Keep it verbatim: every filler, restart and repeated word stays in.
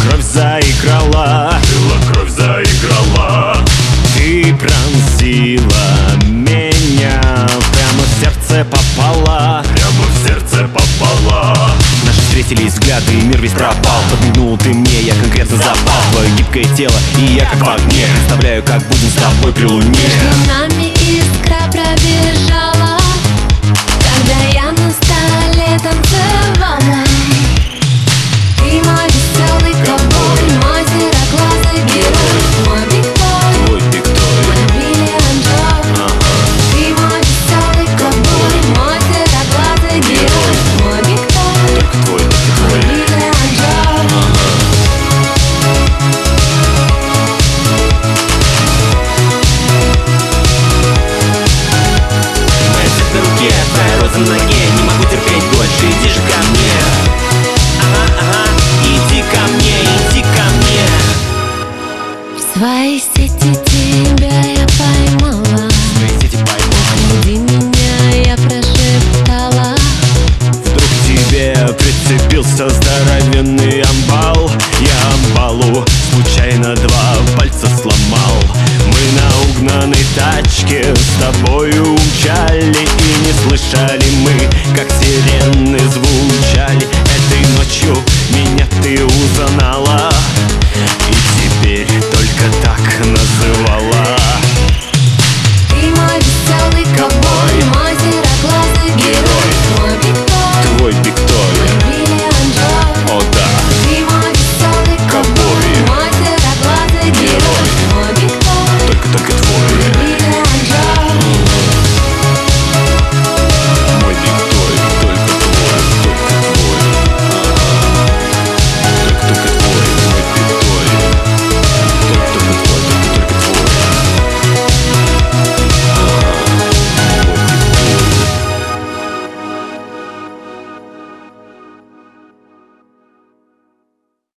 кровь заиграла, Была кровь заиграла. ты пронзила меня, прямо в сердце попала. Прямо в сердце попала. Наши встретились взгляды, и мир весь пропал. Подмигнул ты мне, я конкретно запал в твое гибкое тело, и я как в огне. Представляю, как будем с тобой при луне. Между нами искра пробежала, когда я на столе танцевала. Ты мой веселый ковбой, мой сероглазый герой, мой биг-той, Твой биг-той, мой Билли Анджел. Ты мой веселый ковбой, мой сероглазый герой, мой биг-той, только твой, только мой твой. Билли Анджел. Моя цепь на руке, твоя роза на ноге. Не могу терпеть больше, иди же ко мне. Ага, ага, иди ко мне, иди ко мне. В своей сети тебя я поймала, Простите, поймал. жди меня, я прошептала. Вдруг к тебе прицепился здоровенный амбал. Я амбалу случайно два пальца сломал. Мы на угнанной тачке с тобою умчали, и не слышали мы, как сирены звучали. Этой ночью меня ты узнала, и теперь только так называла.